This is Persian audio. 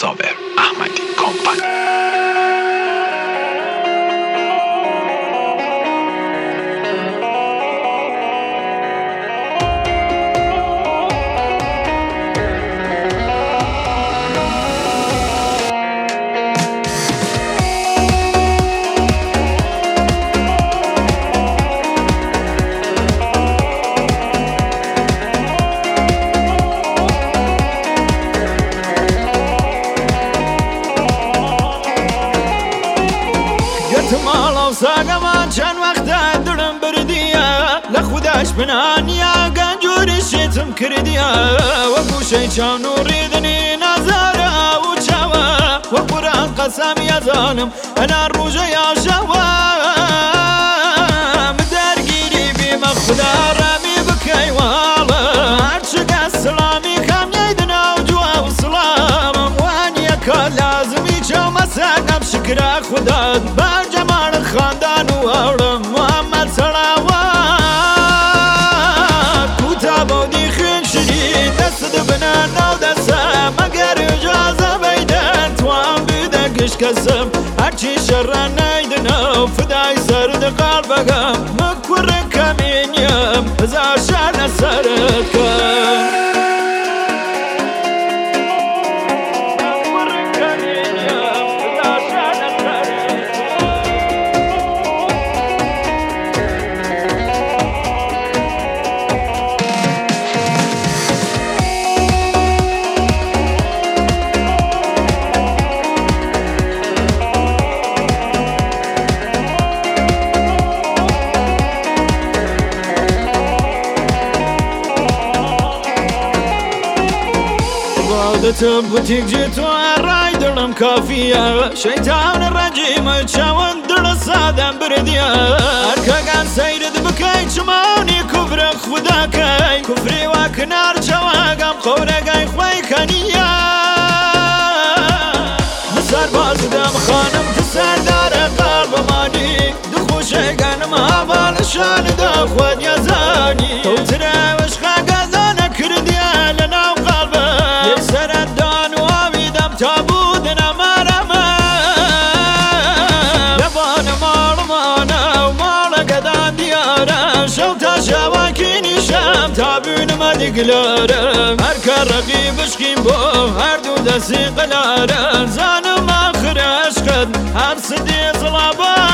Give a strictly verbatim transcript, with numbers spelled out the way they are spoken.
صابر احمدی کمپانی. ماڵاو ساگەمان چەند وەختە دڵم بردیە لە خوداش بنانیا گەنجوری شێتم کردیە وەکو شەی چاونوڕی دنی نازارە و چاوە وە قورئان قەسەمی ئەزانم هەنا ڕوژە یاشەوە دەرگیری بیمە خوددا ڕەمی بکەی واڵە هەرچگە سڵامی کامیای دناو جووا و سڵامم وانیە کە لازمی چاومە سەگەم شکرە خودات بەجەمان خاندان و ئەوڵم محەممەد سەڵاوات کوتا بەودی خوێنشری دەست بنە ناو دەسە مەگەر ئیجازە بەیدەن توان بدە گشت کەسم هەرچی شەڕە نەیدنە فدای سەرد قەڵبەکەم من کوڕە کەمینیم هەزار شەر لەسەرت کەم دەتم بوتیک جێتوە ڕای دڵم کافیە شەیتان ڕەنجیمە چاوەن دڵە سادەم بردیە هەرکەگان سەیرت بکەی چماونی کوفرە خوداکەی کوفری وا کنار چاوەگەم قەورەگای خوای کەنیە سەرباز دەم خانم تو سەردارە قەڵبەمانی دخۆشەگەنم هاوا لە شاندا خوێن یەزانی تەوترە وەشقا گەزانە کردیە لە ناو قەڵبە سەرەندان و ئاویدەم تابوو دنەمارەمە لەبانە ماڵمانە و ماڵەکەدان دیارە شەو تا شەواکینی شەم تابوونمە دیگلارم هەرکە ڕەقی بشکین بۆ هەردوو دەسی قلارە زانم ئاخر عەشقت هەر سدی زڵابە